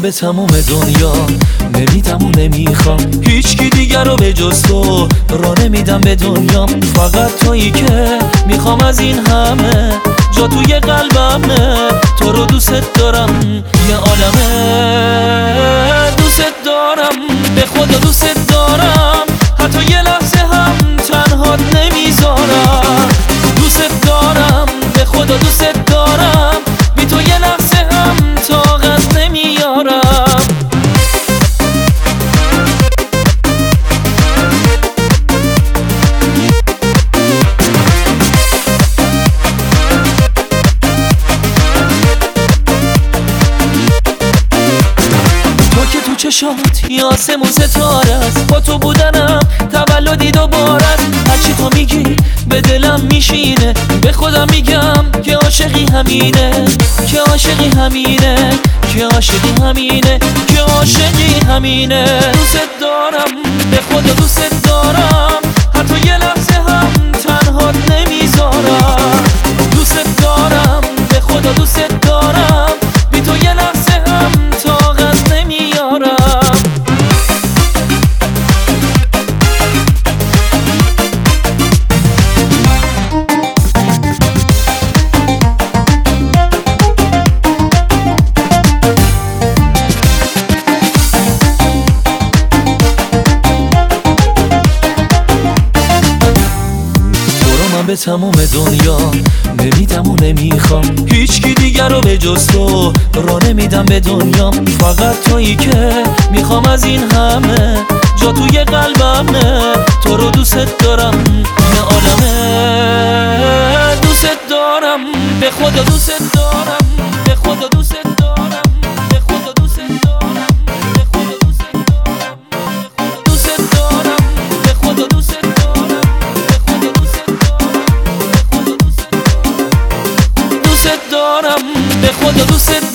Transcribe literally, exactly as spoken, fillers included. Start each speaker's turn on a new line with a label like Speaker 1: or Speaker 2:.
Speaker 1: من به تموم دنیا نمیدم و نمیخوام هیچکی دیگر رو به جز تو را نمیدم به دنیا. فقط تویی که میخوام از این همه، جا توی قلبمه، تو رو دوست دارم یه عالمه. دوست دارم به خدا دوست دارم، حتی یه لحظه هم تنهات نمیذارم. دوست دارم به خدا دوست دارم، بی تو یه لحظه هم طاقت نمیارم. چشات یا آسمون ستاره است، با تو بودنم تولدی دوباره است. هرچی تو میگی به دلم میشینه، به خودم میگم که عاشقی همینه، که عاشقی همینه، که عاشقی همینه، که عاشقی همینه. دوست دارم به خدا دوست دارم، حتی یه لحظه هم تنهات نمیذارم. دوست دارم به خدا دوست دارم، بی تو یه لحظه هم طاقت نمیارم. به تموم دنیا نمیدم و نمیخوام هیچکی دیگر رو به جز تو را نمیدم به دنیا. فقط تویی که میخوام از این همه، جا توی قلبمه، تو رو دوست دارم یه عالمه. دوست دارم به خدا دوست دارم، به خدا دوست دارم، به خدا دوست دارم، به خدا دوست دارم، دوست دارم به خدا دوست دارم. دارم به خدا دوست